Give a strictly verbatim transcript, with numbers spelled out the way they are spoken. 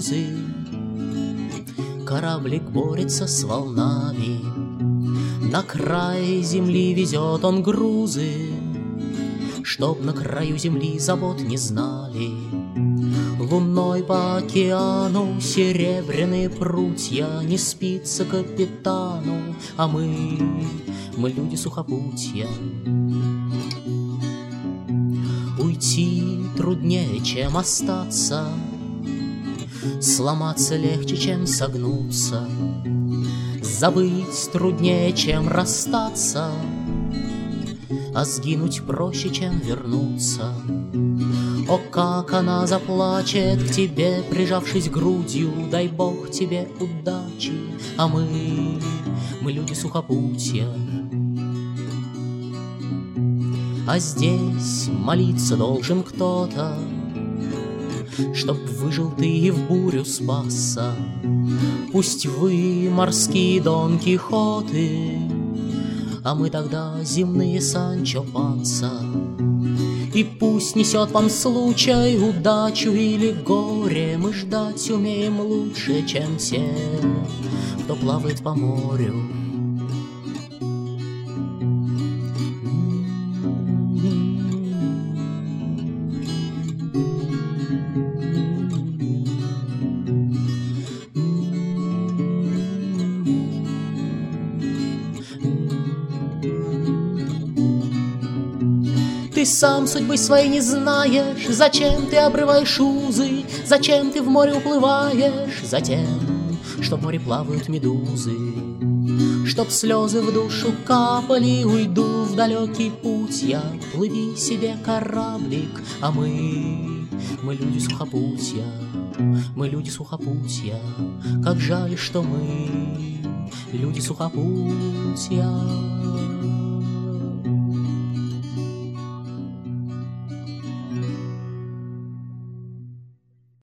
грузы. Кораблик борется с волнами, на край земли везет он грузы, чтоб на краю земли забот не знали. Луной по океану серебряные прутья, не спится капитану, а мы, мы люди сухопутья. Уйти труднее, чем остаться, сломаться легче, чем согнуться, забыть труднее, чем расстаться, а сгинуть проще, чем вернуться. О, как она заплачет к тебе, прижавшись грудью, дай Бог тебе удачи, а мы, мы люди сухопутья. А здесь молиться должен кто-то, чтоб выжил ты и в бурю спасся. Пусть вы морские Дон Кихоты, а мы тогда земные Санчо Панса. И пусть несет вам случай удачу или горе, мы ждать умеем лучше, чем те, кто плавает по морю. Ты сам судьбы своей не знаешь, зачем ты обрываешь узы, зачем ты в море уплываешь, затем, что в море плавают медузы. Чтоб слезы в душу капали, уйду в далекий путь я, плыви себе, кораблик, а мы, мы люди сухопутья, мы люди сухопутья, как жаль, что мы люди сухопутья.